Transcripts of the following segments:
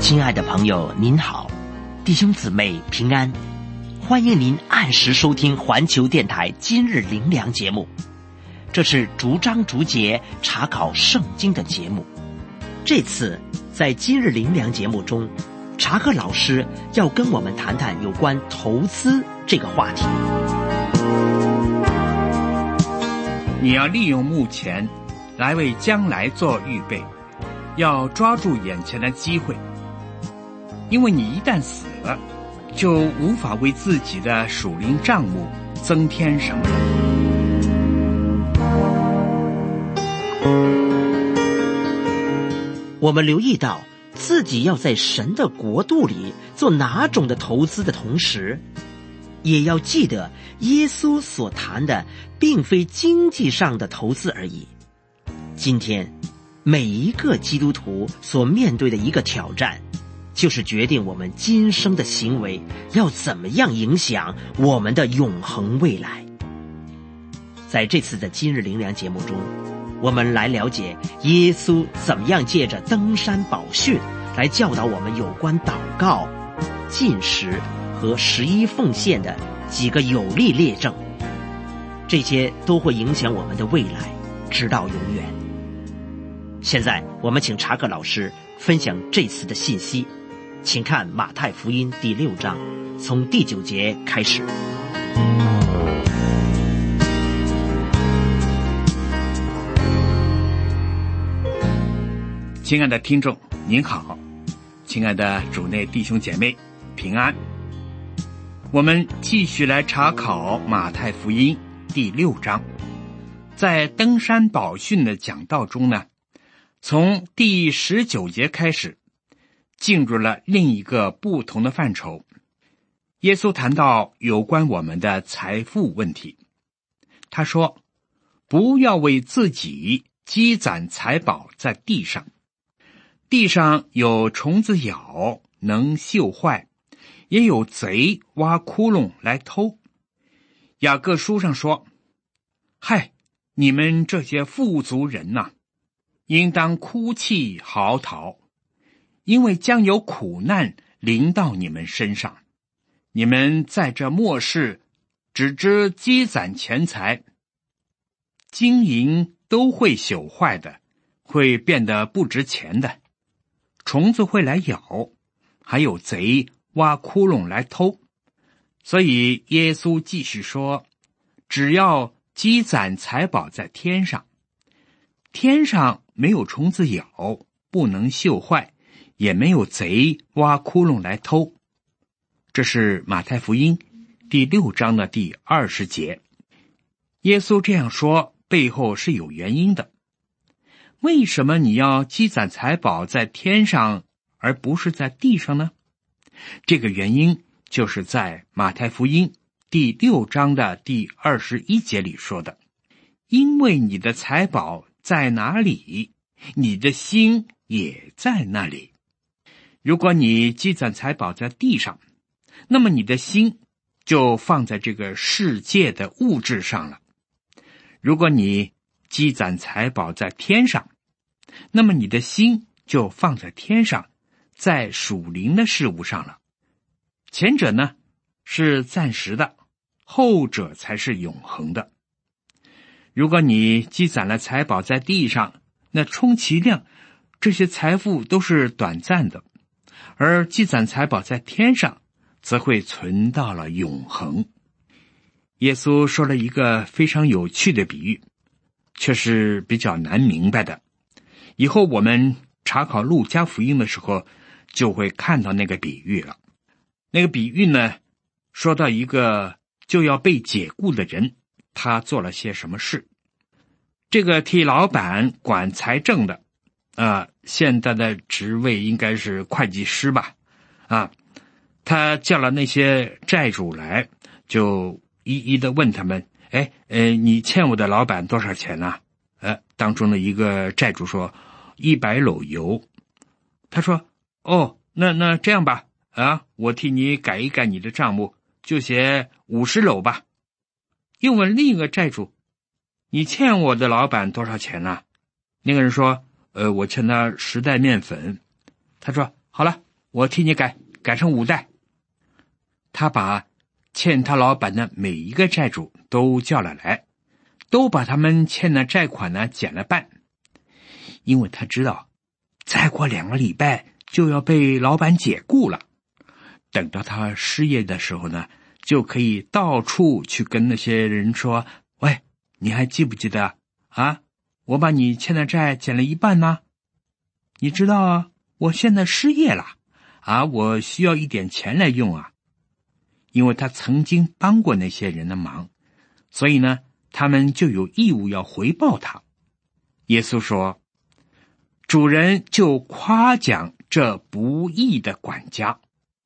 亲爱的朋友您好，弟兄姊妹平安，欢迎您按时收听环球电台今日灵粮节目。这是逐章逐节查考圣经的节目。这次在今日灵粮节目中，查克老师要跟我们谈谈有关投资这个话题。 你要利用目前来为将来做预备，要抓住眼前的机会，因为你一旦死了，就无法为自己的属灵账目增添什么了。 我们留意到自己要在神的国度里做哪种的投资的同时，也要记得耶稣所谈的并非经济上的投资而已。今天每一个基督徒所面对的一个挑战，就是决定我们今生的行为要怎么样影响我们的永恒未来。在这次的今日灵粮节目中，我们来了解耶稣怎么样借着登山宝训来教导我们有关祷告、禁食和11奉献的几个有力列证，这些都会影响我们的未来直到永远。现在我们请查克老师分享这次的信息，请看马太福音第6章，从第9节开始。 亲爱的听众您好，亲爱的主内弟兄姐妹平安。我们继续来查考马太福音第6章。在登山宝训的讲道中呢，从第19节开始进入了另一个不同的范畴。耶稣谈到有关我们的财富问题，他说，不要为自己积攒财宝在地上，地上有虫子咬，能锈坏，也有贼挖窟窿来偷。雅各书上说，嗨，你们这些富足人呐，应当哭泣嚎啕，因为将有苦难临到你们身上。你们在这末世只知积攒钱财，金银都会朽坏的，会变得不值钱的，虫子会来咬，还有贼挖窟窿来偷。所以耶稣继续说，只要积攒财宝在天上，天上没有虫子咬，不能锈坏，也没有贼挖窟窿来偷。这是马太福音第6章的第20节。耶稣这样说背后是有原因的。为什么你要积攒财宝在天上而不是在地上呢？这个原因就是在马太福音第6章的第21节里说的，因为你的财宝在哪里，你的心也在那里。如果你积攒财宝在地上，那么你的心就放在这个世界的物质上了。如果你积攒财宝在天上，那么你的心就放在天上，在属灵的事物上了。前者呢是暂时的，后者才是永恒的。如果你积攒了财宝在地上，那充其量这些财富都是短暂的，而积攒财宝在天上则会存到了永恒。耶稣说了一个非常有趣的比喻，却是比较难明白的。以后我们查考路加福音的时候就会看到那个比喻了。那个比喻呢，说到一个就要被解雇的人，他做了些什么事。这个替老板管财政的现在的职位应该是会计师吧，他叫了那些债主来，就一一的问他们，你欠我的老板多少钱呢？当中的一个债主说100篓油。他说，那这样吧，我替你改一改你的账目，就写50篓吧。又问另一个债主，你欠我的老板多少钱呢？那个人说，我欠他10袋面粉。他说，好了， 我替你改成5袋。他把欠他老板的每一个债主都叫了来，都把他们欠的债款呢减了半，因为他知道再过2个礼拜就要被老板解雇了。等到他失业的时候呢，就可以到处去跟那些人说，喂，你还记不记得啊？我把你欠的债减了1半呢。你知道啊，我现在失业了啊，我需要一点钱来用啊。因为他曾经帮过那些人的忙，所以呢，他们就有义务要回报他。耶稣说，主人就夸奖这不义的管家。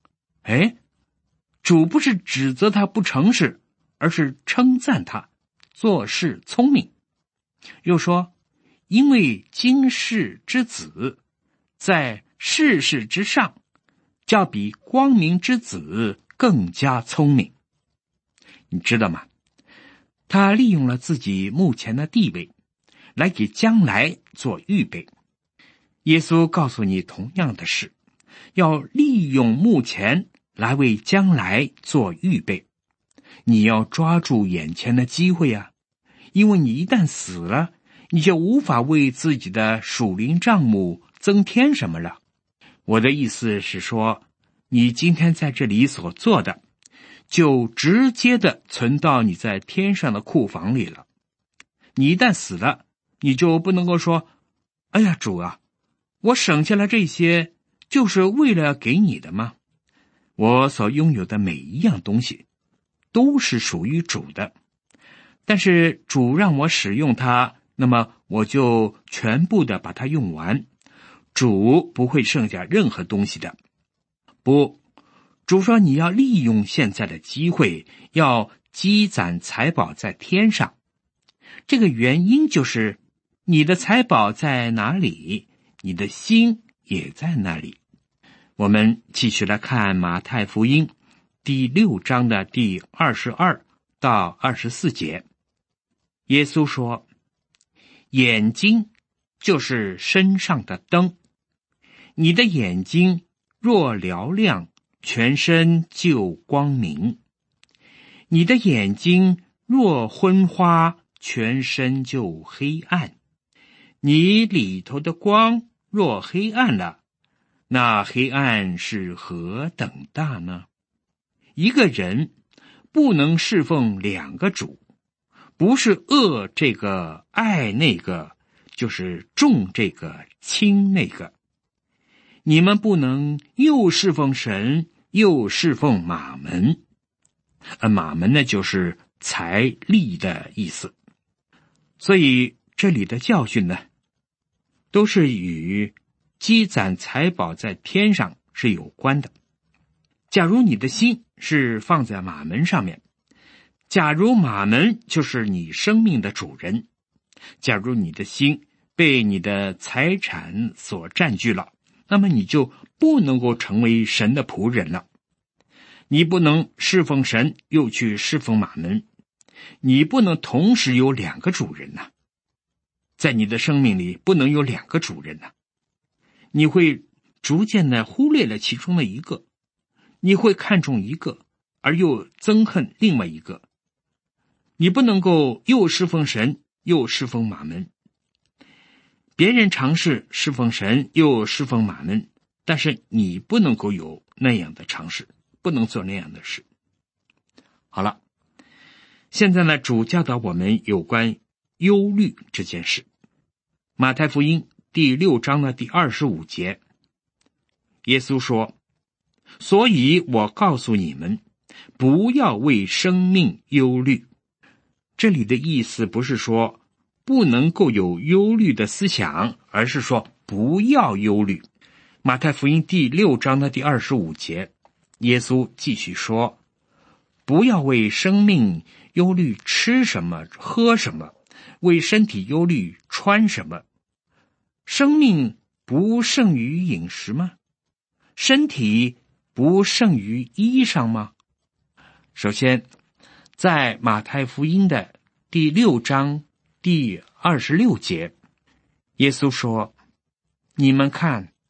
主不是指责他不诚实，而是称赞他做事聪明。又说，因为经世之子在世事之上，较比光明之子更加聪明。你知道吗？他利用了自己目前的地位，来给将来做预备。耶稣告诉你同样的事，要利用目前来为将来做预备。你要抓住眼前的机会啊，因为你一旦死了，你就无法为自己的属灵账目增添什么了。我的意思是说，你今天在这里所做的，就直接的存到你在天上的库房里了。你一旦死了，你就不能够说，哎呀，主啊，我省下了这些，就是为了给你的吗？我所拥有的每一样东西，都是属于主的。但是主让我使用它，那么我就全部的把它用完。主不会剩下任何东西的。不，主说你要利用现在的机会，要积攒财宝在天上。这个原因就是你的财宝在哪里，你的心也在那里。我们继续来看马太福音第6章的第22到24节。耶稣说，眼睛就是身上的灯，你的眼睛若嘹亮，全身就光明；你的眼睛若昏花，全身就黑暗。你里头的光若黑暗了，那黑暗是何等大呢？一个人不能侍奉2个主，不是恶这个爱那个，就是重这个轻那个。你们不能又侍奉神，又侍奉马门。马门呢，就是财力的意思。所以这里的教训呢，都是与积攒财宝在天上是有关的。假如你的心是放在马门上面，假如马门就是你生命的主人，假如你的心被你的财产所占据了，那么你就不能够成为神的仆人了。你不能侍奉神又去侍奉马门，你不能同时有2个主人呐。在你的生命里不能有2个主人呐。你会逐渐的忽略了其中的一个，你会看重一个而又憎恨另外一个。你不能够又侍奉神又侍奉马门。别人尝试侍奉神又侍奉马门，但是你不能够有那样的尝试，不能做那样的事。好了，现在呢，主教导我们有关忧虑这件事。马太福音第6章的第25节，耶稣说，所以我告诉你们，不要为生命忧虑。这里的意思不是说不能够有忧虑的思想，而是说不要忧虑。马太福音第6章的第25节，耶稣继续说，不要为生命忧虑吃什么喝什么，为身体忧虑穿什么。生命不胜于饮食吗？身体不胜于衣裳吗？首先，在马太福音的第6章第26节，耶稣说，你们看，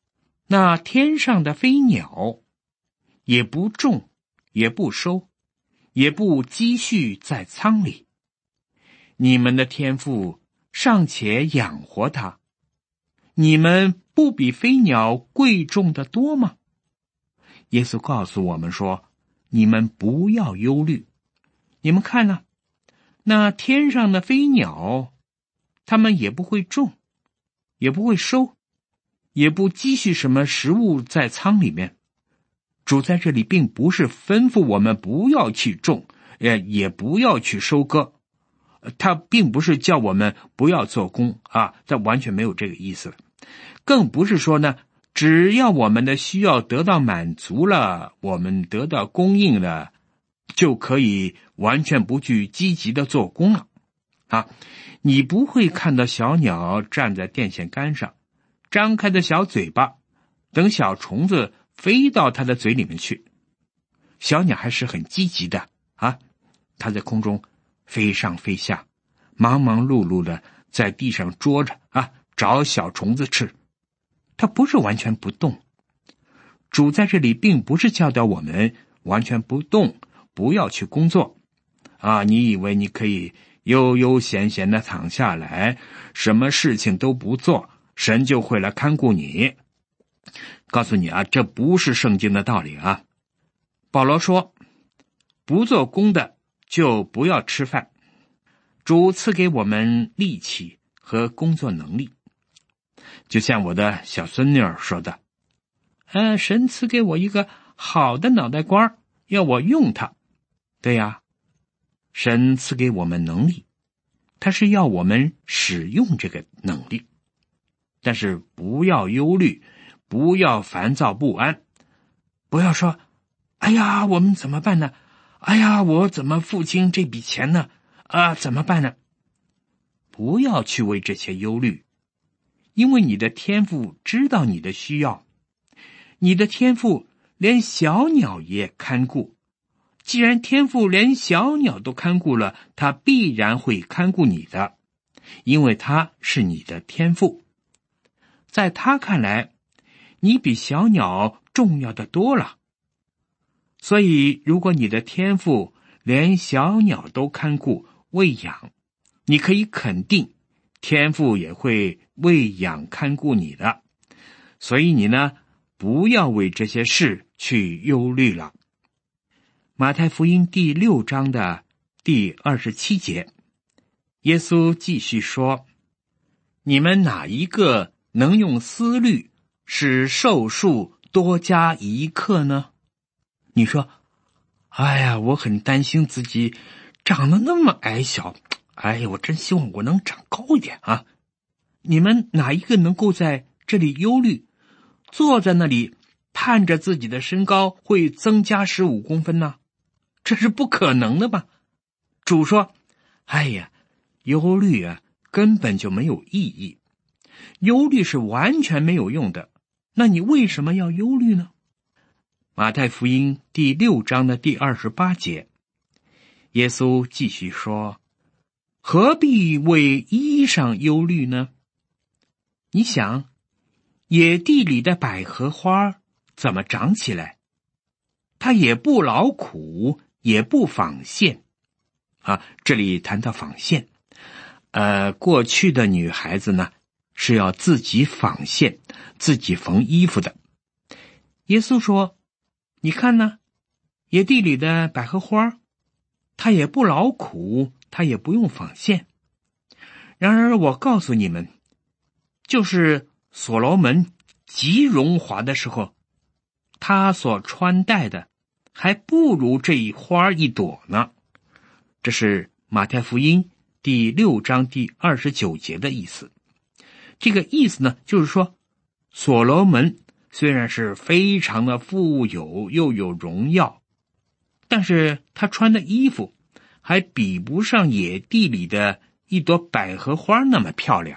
那天上的飞鸟也不种，也不收，也不积蓄在仓里，你们的天父尚且养活它，你们不比飞鸟贵重的多吗？耶稣告诉我们说，你们不要忧虑。你们看呢，那天上的飞鸟，它们也不会种，也不会收，也不积蓄什么食物在仓里面。主在这里并不是吩咐我们不要去种，也不要去收割，他并不是叫我们不要做工啊，他完全没有这个意思了。更不是说呢，只要我们的需要得到满足了，我们得到供应了，就可以完全不去积极的做工了啊！你不会看到小鸟站在电线杆上，张开的小嘴巴，等小虫子飞到它的嘴里面去。小鸟还是很积极的啊，它在空中飞上飞下，忙忙碌碌的在地上捉着啊，找小虫子吃。它不是完全不动。主在这里并不是教导我们完全不动，不要去工作啊！你以为你可以悠悠闲闲的躺下来，什么事情都不做，神就会来看顾你？告诉你啊，这不是圣经的道理啊！保罗说，不做工的就不要吃饭。主赐给我们力气和工作能力，就像我的小孙女儿说的，神赐给我一个好的脑袋瓜，要我用它。对呀，神赐给我们能力，他是要我们使用这个能力。但是不要忧虑，不要烦躁不安，不要说，哎呀，我们怎么办呢？哎呀，我怎么付清这笔钱呢？怎么办呢？不要去为这些忧虑，因为你的天父知道你的需要，你的天父连小鸟也看顾。既然天父连小鸟都看顾了，他必然会看顾你的，因为他是你的天父。在他看来，你比小鸟重要的多了。所以如果你的天父连小鸟都看顾喂养，你可以肯定天父也会喂养看顾你的。所以你呢，不要为这些事去忧虑了。马太福音第6章的第27节，耶稣继续说，你们哪一个能用思虑使寿数多加1刻呢？你说，哎呀，我很担心自己长得那么矮小，哎呀，我真希望我能长高一点啊！你们哪一个能够在这里忧虑，坐在那里盼着自己的身高会增加15公分呢？这是不可能的吧？主说，哎呀，忧虑啊，根本就没有意义，忧虑是完全没有用的。那你为什么要忧虑呢？马太福音第6章的第28节，耶稣继续说，何必为衣裳忧虑呢？你想，野地里的百合花怎么长起来？它也不劳苦，也不纺线啊。这里谈到纺线，过去的女孩子呢是要自己纺线，自己缝衣服的。耶稣说，你看呢，野地里的百合花，它也不劳苦，它也不用纺线。然而我告诉你们，就是所罗门极荣华的时候，他所穿戴的还不如这一花一朵呢。这是马太福音第6章第29节的意思。这个意思呢，就是说，所罗门虽然是非常的富有又有荣耀，但是他穿的衣服还比不上野地里的一朵百合花那么漂亮。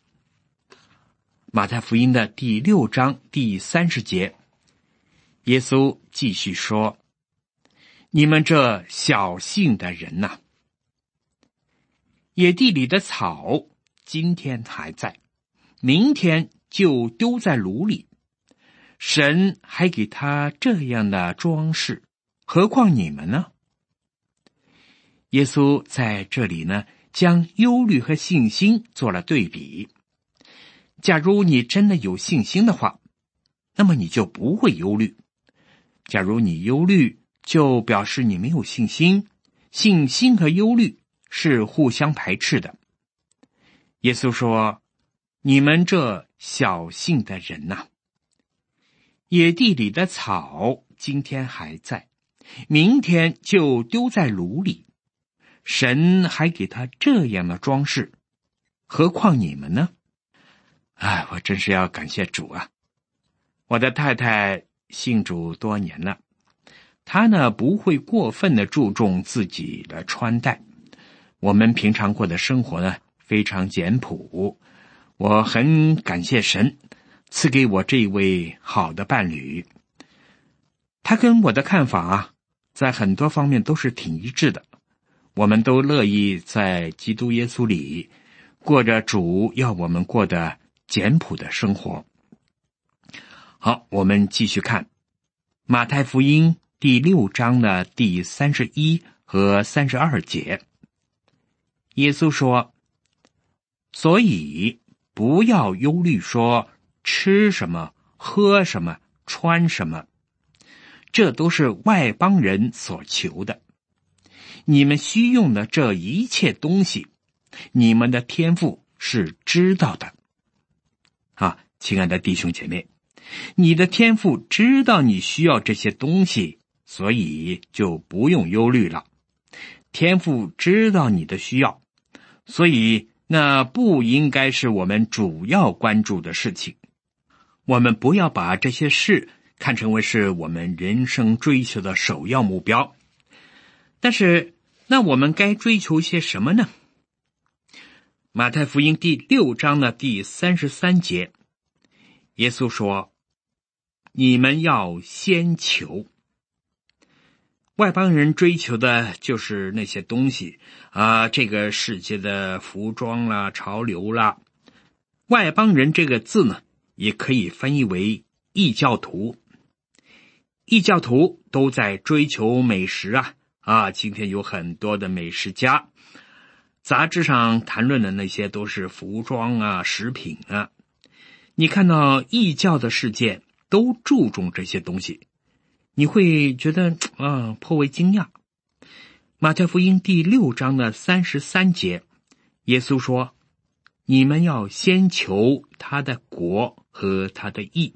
马太福音的第6章第30节，耶稣继续说，你们这小信的人呐，野地里的草今天还在，明天就丢在炉里。 神还给他这样的装饰，何况你们呢？耶稣在这里呢，将忧虑和信心做了对比。假如你真的有信心的话，那么你就不会忧虑。假如你忧虑，就表示你没有信心。信心和忧虑是互相排斥的。耶稣说，你们这小信的人呐，野地里的草今天还在，明天就丢在炉里。神还给他这样的装饰，何况你们呢？我真是要感谢主啊！我的太太信主多年了，她呢不会过分的注重自己的穿戴。我们平常过的生活呢非常简朴，我很感谢神赐给我这位好的伴侣。他跟我的看法在很多方面都是挺一致的。我们都乐意在基督耶稣里过着主要我们过的简朴的生活。好，我们继续看马太福音第6章的第31和32节。耶稣说，所以不要忧虑说吃什么喝什么穿什么，这都是外邦人所求的。你们需用的这一切东西，你们的天父是知道的。亲爱的弟兄姐妹，你的天父知道你需要这些东西，所以就不用忧虑了。天父知道你的需要，所以那不应该是我们主要关注的事情。我们不要把这些事看成为是我们人生追求的首要目标。但是那我们该追求些什么呢？马太福音第6章的第33节，耶稣说，你们要先求。外邦人追求的就是那些东西这个世界的服装啦、潮流啦。外邦人这个字呢，也可以翻译为异教徒。异教徒都在追求美食今天有很多的美食家，杂志上谈论的那些都是服装食品你看到异教的世界都注重这些东西，你会觉得颇为惊讶。马太福音第6章的33节，耶稣说，你们要先求他的国和他的义。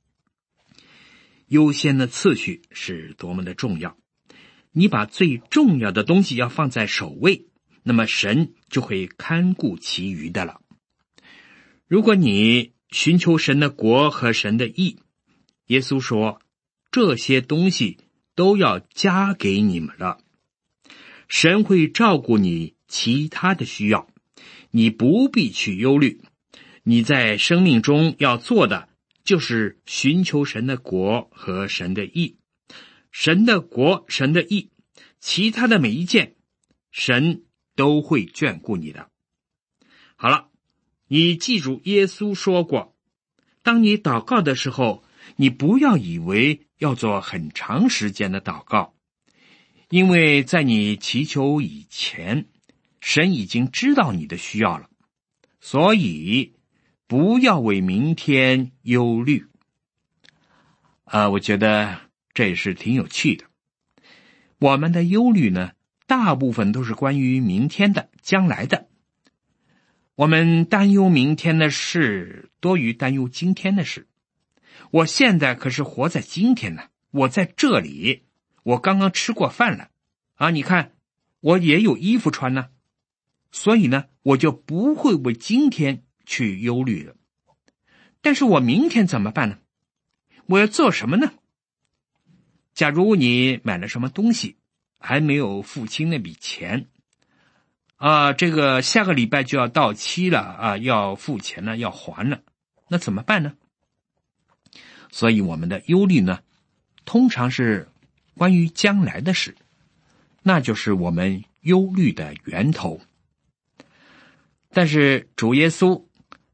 优先的次序是多么的重要，你把最重要的东西要放在首位，那么神就会看顾其余的了。如果你寻求神的国和神的义，耶稣说，这些东西都要加给你们了。神会照顾你其他的需要，你不必去忧虑。你在生命中要做的就是寻求神的国和神的义。神的国，神的义，其他的每一件，神都会眷顾你的。好了，你记住耶稣说过，当你祷告的时候，你不要以为要做很长时间的祷告，因为在你祈求以前，神已经知道你的需要了，所以不要为明天忧虑。我觉得这也是挺有趣的。我们的忧虑呢，大部分都是关于明天的、将来的。我们担忧明天的事，多于担忧今天的事。我现在可是活在今天呢，我在这里，我刚刚吃过饭了你看，我也有衣服穿呢，所以呢，我就不会为今天去忧虑了。但是我明天怎么办呢？我要做什么呢？假如你买了什么东西，还没有付清那笔钱这个下个礼拜就要到期了要付钱了，要还了，那怎么办呢？所以我们的忧虑呢，通常是关于将来的事，那就是我们忧虑的源头。但是主耶稣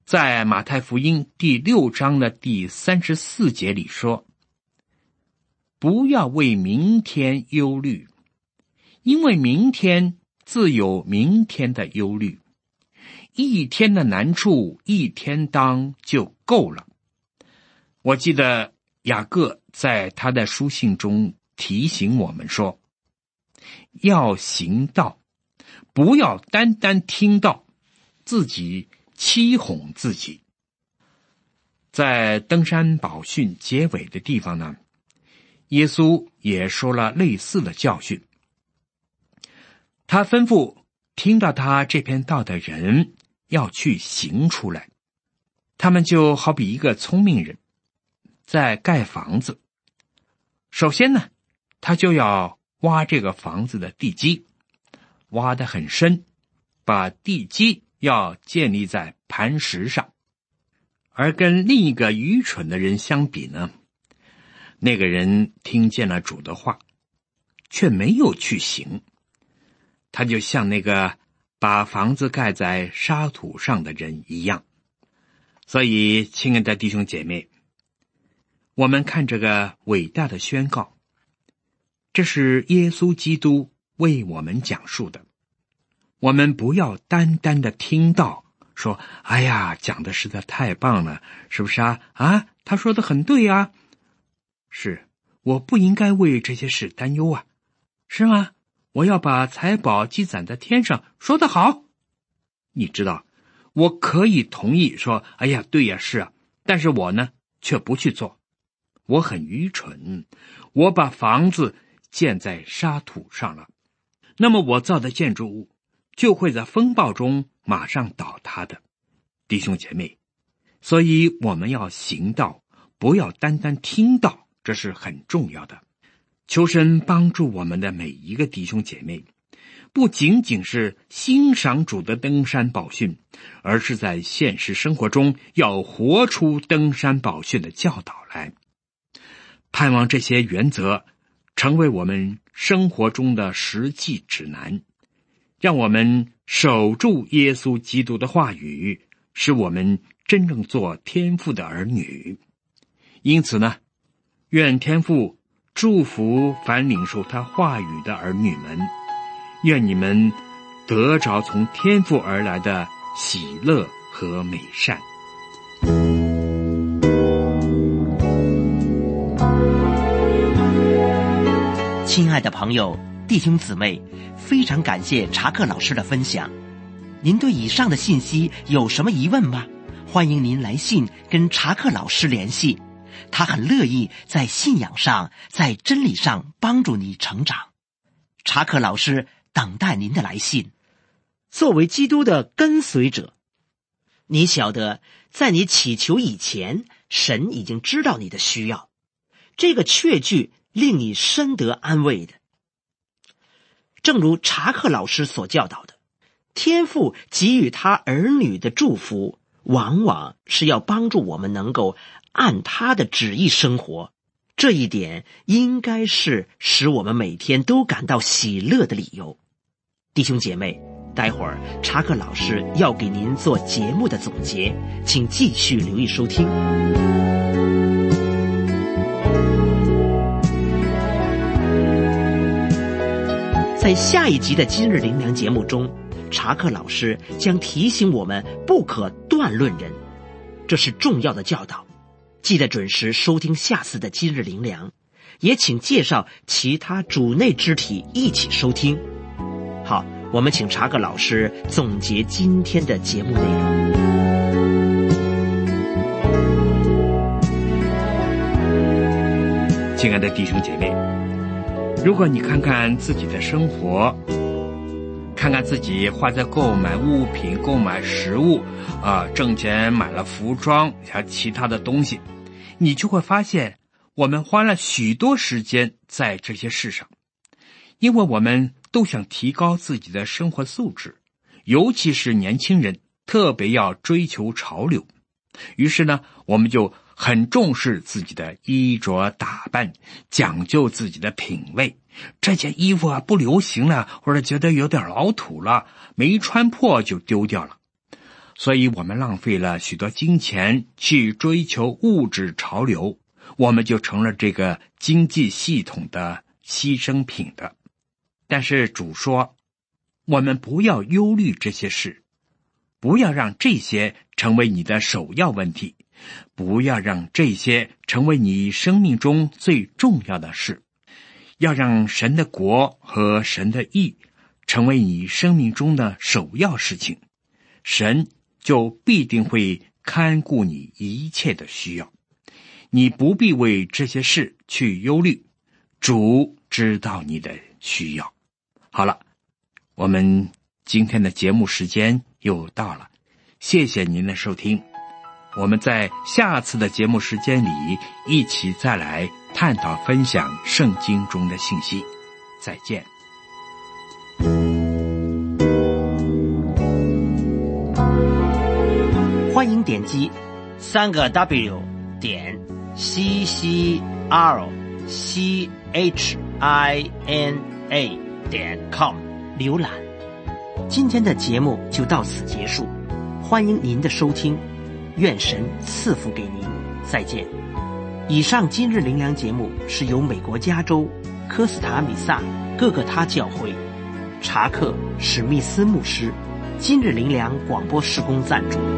在马太福音第6章的第34节里说，不要为明天忧虑，因为明天自有明天的忧虑，一天的难处一天当就够了。我记得雅各在他的书信中提醒我们说，要行道，不要单单听道，自己欺哄自己。在登山宝训结尾的地方呢，耶稣也说了类似的教训。他吩咐听到他这篇道的人要去行出来。他们就好比一个聪明人在盖房子，首先呢，他就要挖这个房子的地基，挖得很深，把地基要建立在磐石上。而跟另一个愚蠢的人相比呢，那个人听见了主的话，却没有去行，他就像那个把房子盖在沙土上的人一样。所以，亲爱的弟兄姐妹，我们看这个伟大的宣告，这是耶稣基督为我们讲述的。我们不要单单的听到说，哎呀，讲的实在太棒了，是不是啊？他说的很对啊。是，我不应该为这些事担忧啊。是吗？我要把财宝积攒在天上，说得好。你知道，我可以同意说，哎呀，对呀，是啊，但是我呢，却不去做。我很愚蠢，我把房子建在沙土上了，那么我造的建筑物就会在风暴中马上倒塌的。弟兄姐妹，所以我们要行道，不要单单听道，这是很重要的。求神帮助我们的每一个弟兄姐妹，不仅仅是欣赏主的登山宝训，而是在现实生活中要活出登山宝训的教导来。盼望这些原则成为我们生活中的实际指南，让我们守住耶稣基督的话语，使我们真正做天父的儿女。因此呢，愿天父祝福凡领受他话语的儿女们，愿你们得着从天父而来的喜乐和美善。 亲爱的朋友、弟兄姊妹，非常感谢查克老师的分享。您对以上的信息有什么疑问吗？欢迎您来信跟查克老师联系，他很乐意在信仰上、在真理上帮助你成长。查克老师等待您的来信。作为基督的跟随者，你晓得，在你祈求以前，神已经知道你的需要。这个确据令你深得安慰的。正如查克老师所教导的，天父给予他儿女的祝福，往往是要帮助我们能够按他的旨意生活。这一点应该是使我们每天都感到喜乐的理由。弟兄姐妹，待会儿查克老师要给您做节目的总结，请继续留意收听。在下一集的今日灵粮节目中，查克老师将提醒我们不可断论人，这是重要的教导。记得准时收听下次的今日灵粮，也请介绍其他主内肢体一起收听。好，我们请查克老师总结今天的节目内容。 亲爱的弟兄姐妹，如果你看看自己的生活，看看自己花在购买物品、购买食物挣钱买了服装还有其他的东西，你就会发现我们花了许多时间在这些事上。因为我们都想提高自己的生活素质，尤其是年轻人特别要追求潮流，于是呢，我们就很重视自己的衣着打扮，讲究自己的品味。这件衣服不流行了，或者觉得有点老土了，没穿破就丢掉了。 所以我们浪费了许多金钱去追求物质潮流，我们就成了这个经济系统的牺牲品的。但是主说，我们不要忧虑这些事，不要让这些成为你的首要问题，不要让这些成为你生命中最重要的事，要让神的国和神的义成为你生命中的首要事情，神就必定会看顾你一切的需要。你不必为这些事去忧虑，主知道你的需要。好了，我们今天的节目时间又到了，谢谢您的收听。我们在下次的节目时间里一起再来探讨分享圣经中的信息。再见。 欢迎点击3W CCRCHINA.com 浏览。今天的节目就到此结束，欢迎您的收听，愿神赐福给您，再见。以上今日灵粮节目是由美国加州科斯塔米萨各个他教会查克史密斯牧师今日灵粮广播事工赞助。